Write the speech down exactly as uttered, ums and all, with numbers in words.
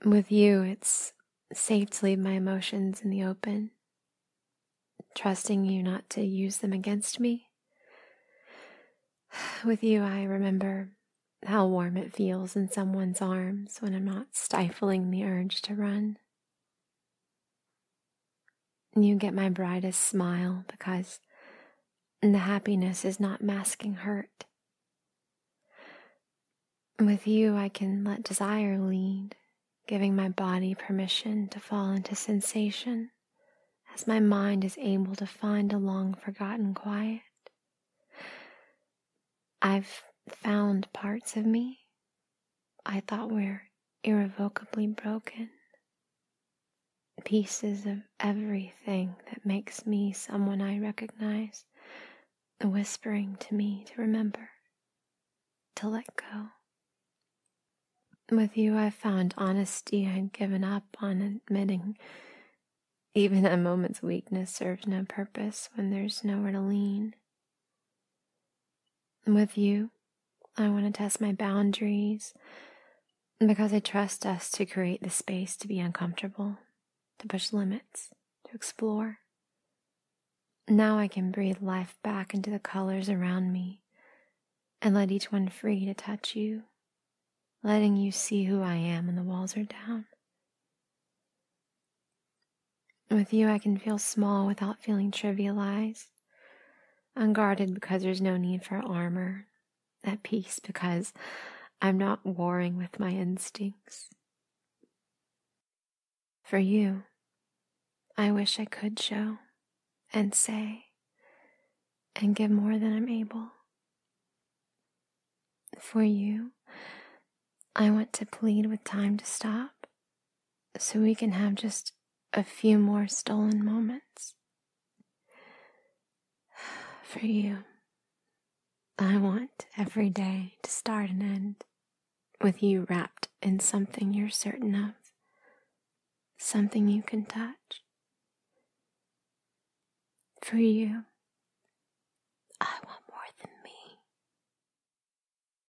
With you, it's safe to leave my emotions in the open, trusting you not to use them against me. With you, I remember how warm it feels in someone's arms when I'm not stifling the urge to run. You get my brightest smile because the happiness is not masking hurt. With you, I can let desire lead, giving my body permission to fall into sensation as my mind is able to find a long-forgotten quiet. I've found parts of me I thought were irrevocably broken. Pieces of everything that makes me someone I recognize, whispering to me to remember, to let go. With you, I found honesty I'd given up on admitting. Even a moment's weakness serves no purpose when there's nowhere to lean. With you, I want to test my boundaries because I trust us to create the space to be uncomfortable, to push limits, to explore. Now I can breathe life back into the colors around me and let each one free to touch you, letting you see who I am when the walls are down. With you, I can feel small without feeling trivialized, unguarded because there's no need for armor, at peace because I'm not warring with my instincts. For you, I wish I could show and say and give more than I'm able. For you, I want to plead with time to stop so we can have just a few more stolen moments. For you, I want every day to start and end with you wrapped in something you're certain of, something you can touch. For you,